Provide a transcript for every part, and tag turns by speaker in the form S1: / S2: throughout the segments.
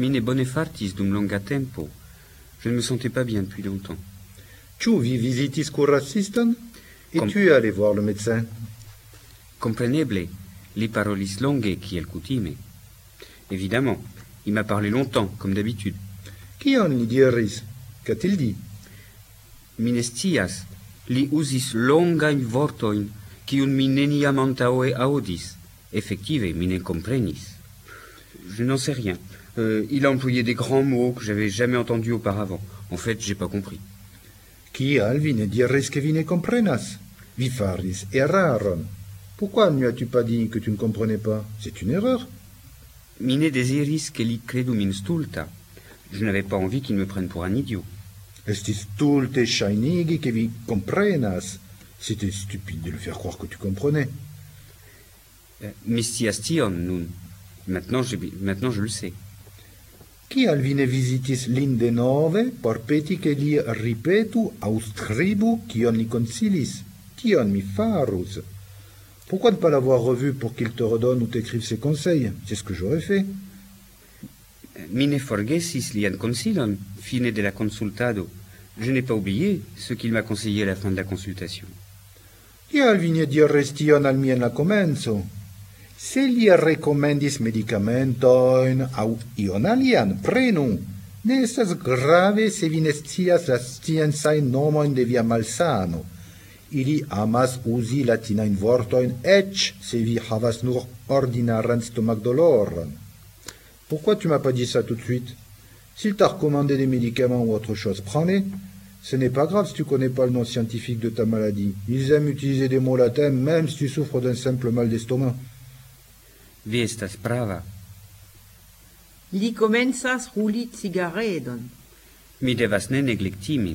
S1: Mine bone fartis dum longa tempo. Je ne me sentais pas bien depuis longtemps.
S2: Tu vi visitis curaciston? Et tu es allé voir le médecin?
S1: Compreneble, li parolis longe kiel kutime. Évidemment, il m'a parlé longtemps, comme d'habitude.
S2: Kion li diris? Qu'a-t-il dit?
S1: Mine scias, li usis longajn vortojn, kiun mi neniam antaŭe aŭdis. Effective, mi ne comprenis. Je n'en sais rien. Il a employé des grands mots que j'avais jamais entendus auparavant. En fait, j'ai pas compris.
S2: Kial vi ne diris que vi ne comprenas? Vi faris eraron. Pourquoi ne as-tu pas dit que tu ne comprenais pas? C'est une erreur.
S1: Mine desiris que li credum in stulta. Je n'avais pas envie qu'il me prenne pour un idiot.
S2: Estis stulte ŝajnigi que vi comprenas. C'était stupide de le faire croire que tu comprenais.
S1: Mi scias tion nun. Maintenant je le sais.
S2: Kial vi ne visitis lin denove por peti que li ripetu aŭ skribu kion li konsilis? Tion mi farus. Pourquoi ne pas l'avoir revu pour qu'il te redonne ou t'écrive ses conseils? C'est ce que j'aurais fait.
S1: Mi ne forgesis lian konsilon, fine de la consultado. Je n'ai pas oublié ce qu'il m'a conseillé à la fin de la consultation.
S2: Kial vi ne diris tion al mi en la komenco? Se li rekomendis medikamentojn aŭ ion alian, prenu. Ne estas grave se vi ne scias la sciencajn nomojn de via malsano. Ili amas uzi latinajn vortojn, eĉ se vi havas nur ordinaran stomac-doloron. Pourquoi tu m'as pas dit ça tout de suite? S'il t'a recommandé des médicaments ou autre chose, prends-les. Ce n'est pas grave si tu connais pas le nom scientifique de ta maladie. Ils aiment utiliser des mots latins même si tu souffres d'un simple mal d'estomac.
S1: Vi estas prava.
S3: Li komencas ruli cigaredon.
S1: Mi devas ne neglekti min.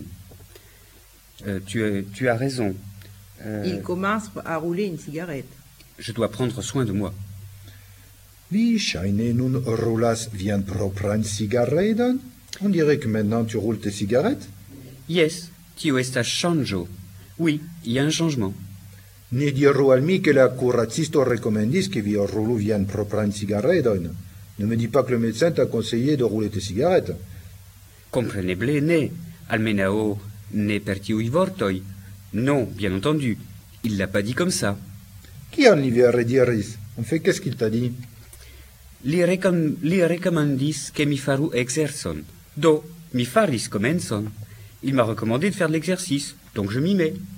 S1: Tu as raison.
S3: Il commence à rouler une cigarette.
S1: Je dois prendre soin de moi.
S2: Vi ŝajne nun roulas vian propran cigaredon? On dirait que maintenant tu roules tes cigarettes.
S1: Yes, tio estas ŝanĝo. Oui, il y a un changement.
S2: Ne diru al mi que la curacisto recomendis que vi roulu vian propran cigaredon. Ne me dis pas que le médecin t'a conseillé de rouler tes cigarettes.
S1: Compreneble ne. Almenaŭ ne per tiuj vortoj. Non, bien entendu. Il l'a pas dit comme ça.
S2: Kion li vere diris? En fait, qu'est-ce qu'il t'a dit?
S1: Li rekomandis que mi faru exercon. Do, mi faris komencon. Il m'a recommandé de faire de l'exercice, donc je m'y mets.